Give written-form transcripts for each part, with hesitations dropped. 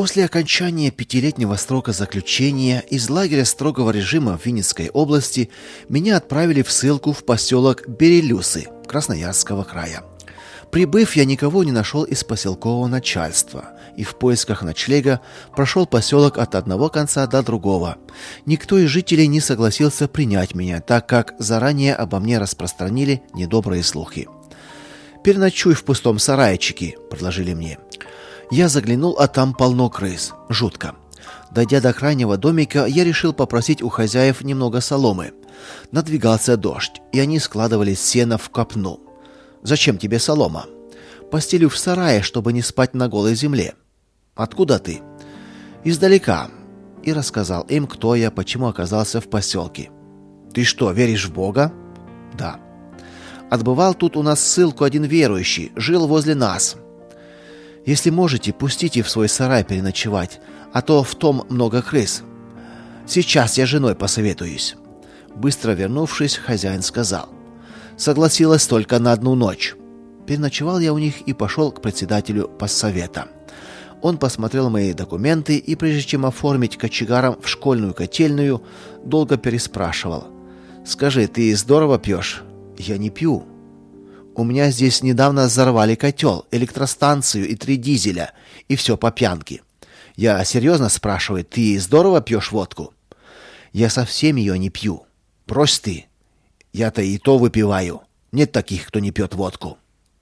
После окончания 5-летнего срока заключения из лагеря строгого режима в Винницкой области меня отправили в ссылку в поселок Берелюсы Красноярского края. Прибыв, я никого не нашел из поселкового начальства и в поисках ночлега прошел поселок от одного конца до другого. Никто из жителей не согласился принять меня, так как заранее обо мне распространили недобрые слухи. «Переночуй в пустом сарайчике», — предложили мне. Я заглянул, а там полно крыс. Жутко. Дойдя до крайнего домика, я решил попросить у хозяев немного соломы. Надвигался дождь, и они складывали сено в копну. «Зачем тебе солома?» «Постелю в сарае, чтобы не спать на голой земле». «Откуда ты?» «Издалека». И рассказал им, кто я, почему оказался в поселке. «Ты что, веришь в Бога?» «Да». «Отбывал тут у нас ссылку один верующий, жил возле нас». «Если можете, пустите в свой сарай переночевать, а то в том много крыс». «Сейчас я с женой посоветуюсь». Быстро вернувшись, хозяин сказал: «Согласилась только на 1 ночь». Переночевал я у них и пошел к председателю поссовета. Он посмотрел мои документы и, прежде чем оформить кочегаром в школьную котельную, долго переспрашивал: «Скажи, ты здорово пьешь?» «Я не пью». «У меня здесь недавно взорвали котел, электростанцию и 3 дизеля, и все по пьянке». «Я серьезно спрашиваю, ты здорово пьешь водку?» «Я совсем ее не пью». «Брось ты. Я-то и то выпиваю. Нет таких, кто не пьет водку».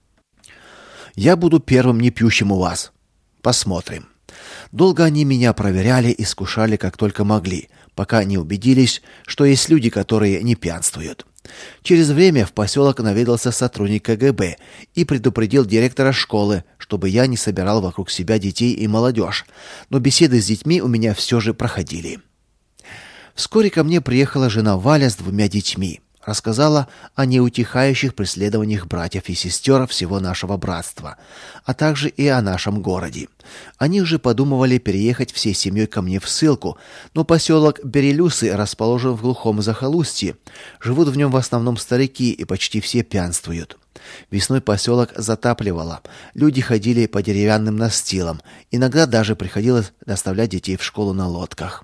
«Я буду первым непьющим у вас». «Посмотрим». Долго они меня проверяли, искушали как только могли, пока не убедились, что есть люди, которые не пьянствуют. Через время в поселок наведался сотрудник КГБ и предупредил директора школы, чтобы я не собирал вокруг себя детей и молодежь, но беседы с детьми у меня все же проходили. Вскоре ко мне приехала жена Валя с 2 детьми. Рассказала о неутихающих преследованиях братьев и сестер всего нашего братства, а также и о нашем городе. Они уже подумывали переехать всей семьей ко мне в ссылку, но поселок Берелюсы расположен в глухом захолустье. Живут в нем в основном старики, и почти все пьянствуют. Весной поселок затапливало. Люди ходили по деревянным настилам. Иногда даже приходилось доставлять детей в школу на лодках.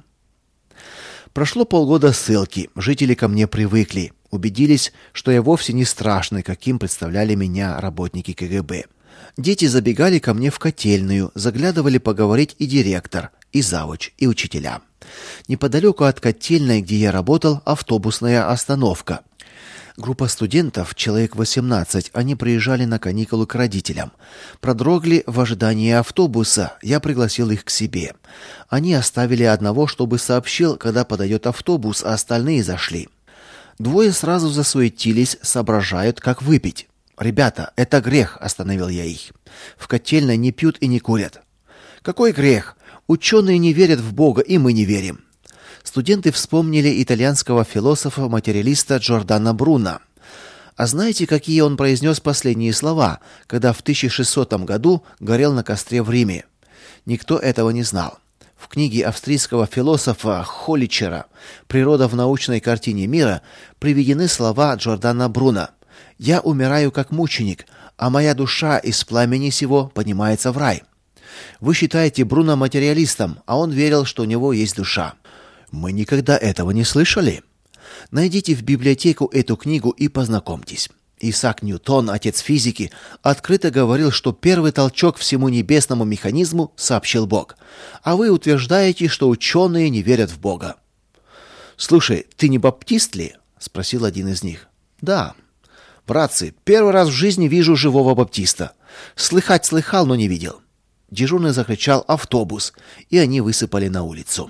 Прошло полгода ссылки. Жители ко мне привыкли. Убедились, что я вовсе не страшный, каким представляли меня работники КГБ. Дети забегали ко мне в котельную, заглядывали поговорить и директор, и завуч, и учителя. Неподалеку от котельной, где я работал, автобусная остановка. Группа студентов, человек 18, они приезжали на каникулы к родителям. Продрогли в ожидании автобуса, я пригласил их к себе. Они оставили одного, чтобы сообщил, когда подойдет автобус, а остальные зашли. 2 сразу засуетились, соображают, как выпить. «Ребята, это грех», — остановил я их. «В котельной не пьют и не курят». «Какой грех? Ученые не верят в Бога, и мы не верим». Студенты вспомнили итальянского философа-материалиста Джордано Бруно. А знаете, какие он произнес последние слова, когда в 1600 году горел на костре в Риме? Никто этого не знал. В книге австрийского философа Холличера «Природа в научной картине мира» приведены слова Джордано Бруно: «Я умираю как мученик, а моя душа из пламени сего поднимается в рай». Вы считаете Бруно материалистом, а он верил, что у него есть душа. Мы никогда этого не слышали. Найдите в библиотеку эту книгу и познакомьтесь. Исаак Ньютон, отец физики, открыто говорил, что первый толчок всему небесному механизму сообщил Бог. А вы утверждаете, что ученые не верят в Бога. «Слушай, ты не баптист ли?» — спросил один из них. «Да». «Братцы, первый раз в жизни вижу живого баптиста. Слыхать слыхал, но не видел». Дежурный закричал «автобус», и они высыпали на улицу.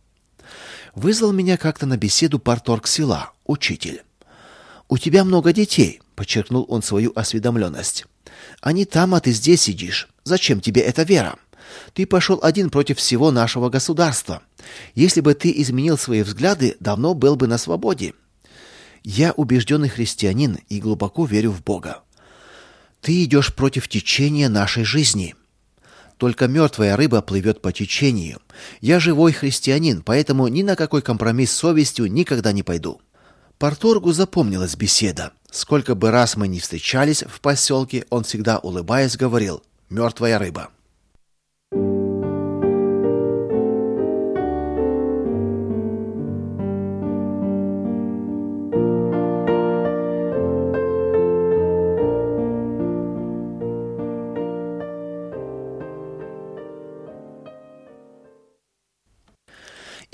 Вызвал меня как-то на беседу парторг села, учитель. «У тебя много детей», — подчеркнул он свою осведомленность. «Они там, а ты здесь сидишь. Зачем тебе эта вера? Ты пошел один против всего нашего государства. Если бы ты изменил свои взгляды, давно был бы на свободе. Я убежденный христианин и глубоко верю в Бога. Ты идешь против течения нашей жизни. Только мертвая рыба плывет по течению. Я живой христианин, поэтому ни на какой компромисс с совестью никогда не пойду». Парторгу запомнилась беседа. Сколько бы раз мы ни встречались в поселке, он всегда, улыбаясь, говорил: «Мертвая рыба».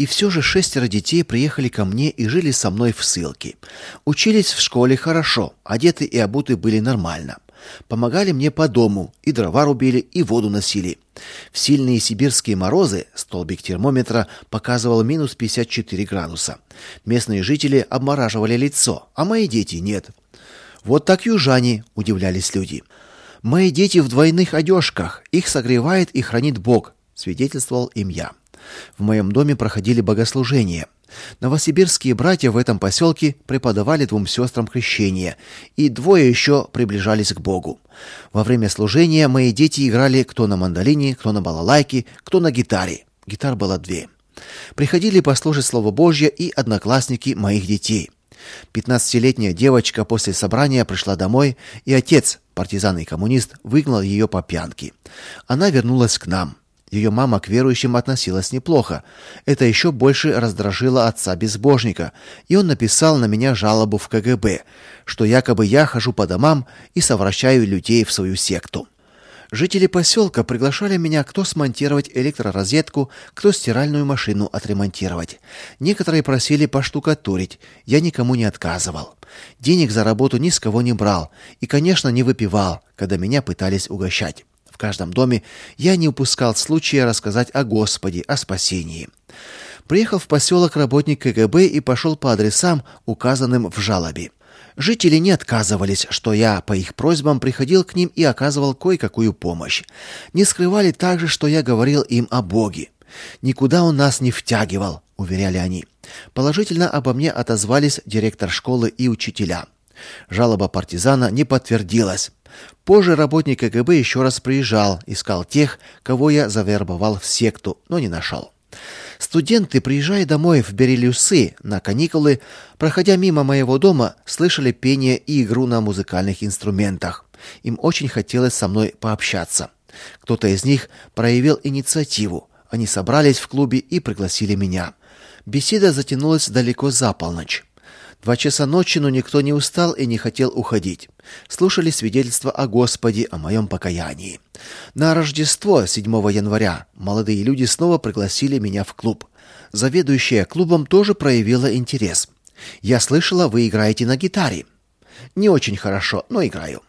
все же 6 детей приехали ко мне и жили со мной в ссылке. Учились в школе хорошо, одеты и обуты были нормально. Помогали мне по дому, и дрова рубили, и воду носили. В сильные сибирские морозы столбик термометра показывал минус 54 градуса. Местные жители обмораживали лицо, а мои дети нет. Вот так южане, удивлялись люди. Мои дети в двойных одежках, их согревает и хранит Бог, свидетельствовал им я. В моем доме проходили богослужения. Новосибирские братья в этом поселке преподавали 2 сестрам крещение, и 2 еще приближались к Богу. Во время служения мои дети играли кто на мандолине, кто на балалайке, кто на гитаре. Гитар было 2. Приходили послушать Слово Божье и одноклассники моих детей. 15-летняя девочка после собрания пришла домой, и отец, партизан и коммунист, выгнал ее по пьянке. Она вернулась к нам. Ее мама к верующим относилась неплохо. Это еще больше раздражило отца-безбожника, и он написал на меня жалобу в КГБ, что якобы я хожу по домам и совращаю людей в свою секту. Жители поселка приглашали меня кто смонтировать электророзетку, кто стиральную машину отремонтировать. Некоторые просили поштукатурить, я никому не отказывал. Денег за работу ни с кого не брал и, конечно, не выпивал, когда меня пытались угощать. В каждом доме я не упускал случая рассказать о Господе, о спасении. Приехал в поселок работник КГБ и пошел по адресам, указанным в жалобе. Жители не отказывались, что я по их просьбам приходил к ним и оказывал кое-какую помощь. Не скрывали также, что я говорил им о Боге. Никуда он нас не втягивал, уверяли они. Положительно обо мне отозвались директор школы и учителя. Жалоба партизана не подтвердилась. Позже работник КГБ еще раз приезжал, искал тех, кого я завербовал в секту, но не нашел. Студенты, приезжая домой в Берелюсы на каникулы, проходя мимо моего дома, слышали пение и игру на музыкальных инструментах. Им очень хотелось со мной пообщаться. Кто-то из них проявил инициативу. Они собрались в клубе и пригласили меня. Беседа затянулась далеко за полночь. 2 часа ночи, но никто не устал и не хотел уходить. Слушали свидетельства о Господе, о моем покаянии. На Рождество 7 января молодые люди снова пригласили меня в клуб. Заведующая клубом тоже проявила интерес. Я слышала, вы играете на гитаре. Не очень хорошо, но играю.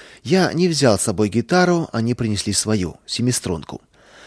Я не взял с собой гитару, они принесли свою, 7-струнку.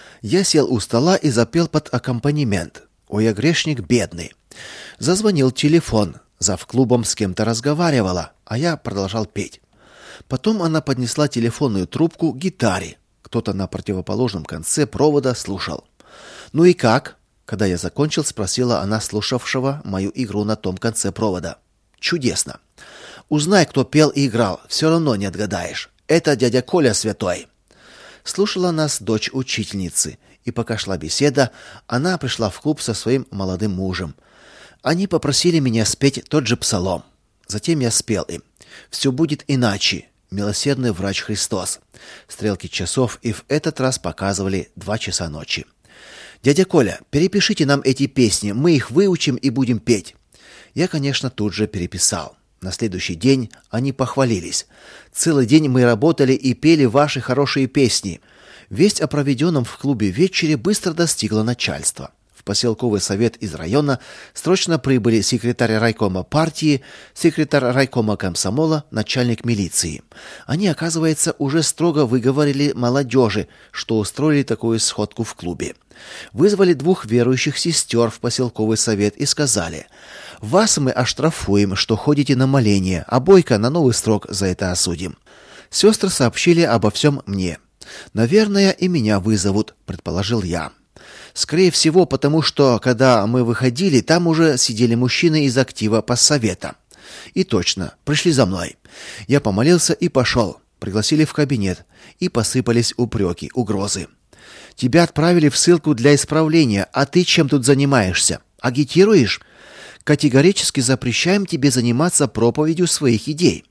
Я сел у стола и запел под аккомпанемент. Ой, я грешник бедный. Зазвонил телефон. Завклубом с кем-то разговаривала, а я продолжал петь. Потом она поднесла телефонную трубку к гитаре. Кто-то на противоположном конце провода слушал. «Ну и как?» Когда я закончил, спросила она слушавшего мою игру на том конце провода. «Чудесно. Узнай, кто пел и играл, все равно не отгадаешь. Это дядя Коля святой». Слушала нас дочь учительницы, и пока шла беседа, она пришла в клуб со своим молодым мужем. Они попросили меня спеть тот же псалом. Затем я спел им. «Все будет иначе. Милосердный врач Христос». Стрелки часов и в этот раз показывали 2 часа ночи. «Дядя Коля, перепишите нам эти песни, мы их выучим и будем петь». Я, конечно, тут же переписал. На следующий день они похвалились. «Целый день мы работали и пели ваши хорошие песни». Весть о проведенном в клубе вечере быстро достигла начальства. В поселковый совет из района срочно прибыли секретарь райкома партии, секретарь райкома комсомола, начальник милиции. Они, оказывается, уже строго выговорили молодежи, что устроили такую сходку в клубе. Вызвали 2 верующих сестер в поселковый совет и сказали: «Вас мы оштрафуем, что ходите на моление, а Бойко на новый срок за это осудим». Сестры сообщили обо всем мне. «Наверное, и меня вызовут», — предположил я. Скорее всего, потому что, когда мы выходили, там уже сидели мужчины из актива поссовета. И точно, пришли за мной. Я помолился и пошел. Пригласили в кабинет, и посыпались упреки, угрозы. «Тебя отправили в ссылку для исправления, а ты чем тут занимаешься? Агитируешь? Категорически запрещаем тебе заниматься проповедью своих идей».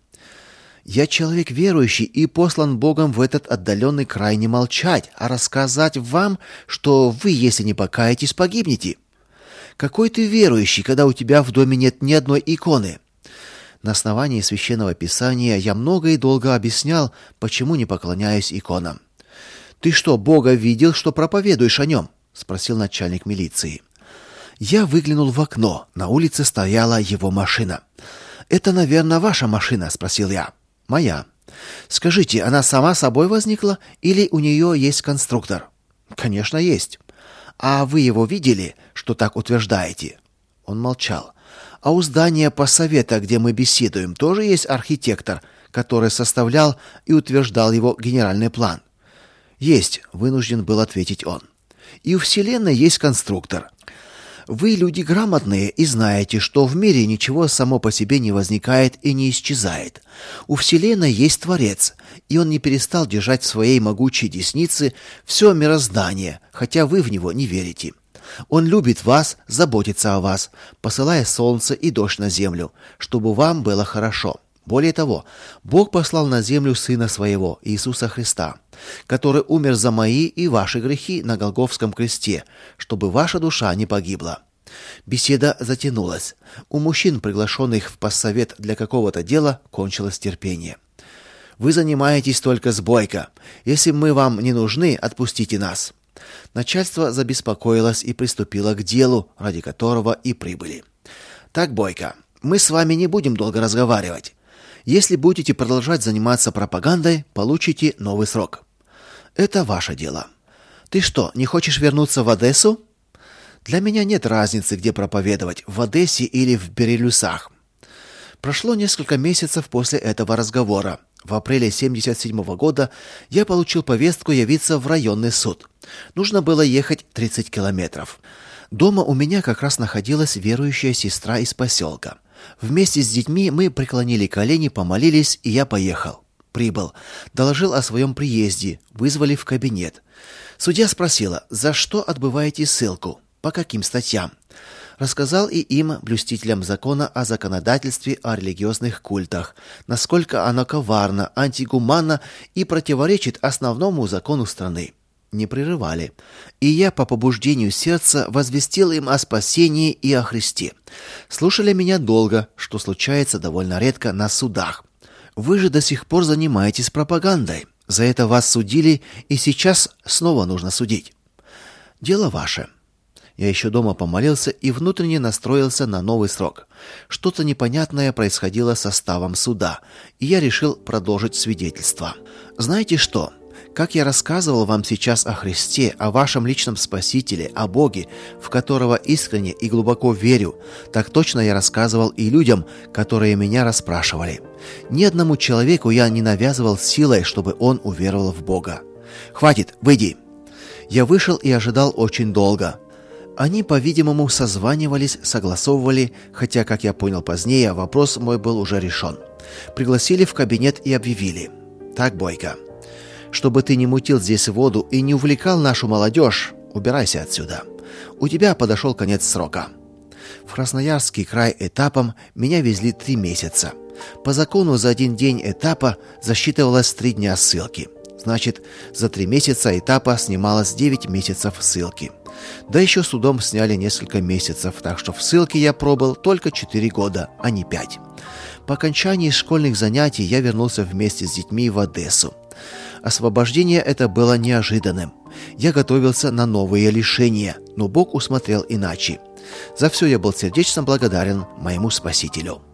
Я человек верующий и послан Богом в этот отдаленный край не молчать, а рассказать вам, что вы, если не покаетесь, погибнете. Какой ты верующий, когда у тебя в доме нет ни одной иконы? На основании Священного Писания я много и долго объяснял, почему не поклоняюсь иконам. «Ты что, Бога видел, что проповедуешь о нем?» — спросил начальник милиции. Я выглянул в окно. На улице стояла его машина. «Это, наверное, ваша машина?» – спросил я. «Моя». «Скажите, она сама собой возникла или у нее есть конструктор?» «Конечно, есть». «А вы его видели, что так утверждаете?» Он молчал. «А у здания поссовета, где мы беседуем, тоже есть архитектор, который составлял и утверждал его генеральный план?» «Есть», — вынужден был ответить он. «И у Вселенной есть конструктор. Вы люди грамотные и знаете, что в мире ничего само по себе не возникает и не исчезает. У Вселенной есть Творец, и он не перестал держать в своей могучей деснице все мироздание, хотя вы в него не верите. Он любит вас, заботится о вас, посылая солнце и дождь на землю, чтобы вам было хорошо. Более того, Бог послал на землю Сына Своего, Иисуса Христа, который умер за мои и ваши грехи на Голгофском кресте, чтобы ваша душа не погибла». Беседа затянулась. У мужчин, приглашенных в поссовет для какого-то дела, кончилось терпение. «Вы занимаетесь только с Бойко. Если мы вам не нужны, отпустите нас». Начальство забеспокоилось и приступило к делу, ради которого и прибыли. «Так, Бойко, мы с вами не будем долго разговаривать. Если будете продолжать заниматься пропагандой, получите новый срок. Это ваше дело. Ты что, не хочешь вернуться в Одессу?» «Для меня нет разницы, где проповедовать, в Одессе или в Берелюсах». Прошло несколько месяцев после этого разговора. В апреле 1977 года я получил повестку явиться в районный суд. Нужно было ехать 30 километров. Дома у меня как раз находилась верующая сестра из поселка. Вместе с детьми мы преклонили колени, помолились, и я поехал. Прибыл. Доложил о своем приезде. Вызвали в кабинет. Судья спросила, за что отбываете ссылку? По каким статьям? Рассказал и им, блюстителям закона о законодательстве о религиозных культах, насколько оно коварно, антигуманно и противоречит основному закону страны. Не прерывали. И я по побуждению сердца возвестил им о спасении и о Христе. Слушали меня долго, что случается довольно редко на судах. Вы же до сих пор занимаетесь пропагандой. За это вас судили, и сейчас снова нужно судить. Дело ваше. Я еще дома помолился и внутренне настроился на новый срок. Что-то непонятное происходило с составом суда, и я решил продолжить свидетельство. Знаете что? Как я рассказывал вам сейчас о Христе, о вашем личном Спасителе, о Боге, в которого искренне и глубоко верю, так точно я рассказывал и людям, которые меня расспрашивали. Ни одному человеку я не навязывал силой, чтобы он уверовал в Бога. «Хватит, выйди!» Я вышел и ожидал очень долго. Они, по-видимому, созванивались, согласовывали, хотя, как я понял позднее, вопрос мой был уже решен. Пригласили в кабинет и объявили. «Так, Бойко, чтобы ты не мутил здесь воду и не увлекал нашу молодежь, убирайся отсюда. У тебя подошел конец срока». В Красноярский край этапом меня везли 3 месяца. По закону за 1 день этапа засчитывалось 3 дня ссылки. Значит, за 3 месяца этапа снималось 9 месяцев ссылки. Да еще судом сняли несколько месяцев, так что в ссылке я пробыл только 4 года, а не 5. По окончании школьных занятий я вернулся вместе с детьми в Одессу. Освобождение это было неожиданным. Я готовился на новые лишения, но Бог усмотрел иначе. За все я был сердечно благодарен моему Спасителю.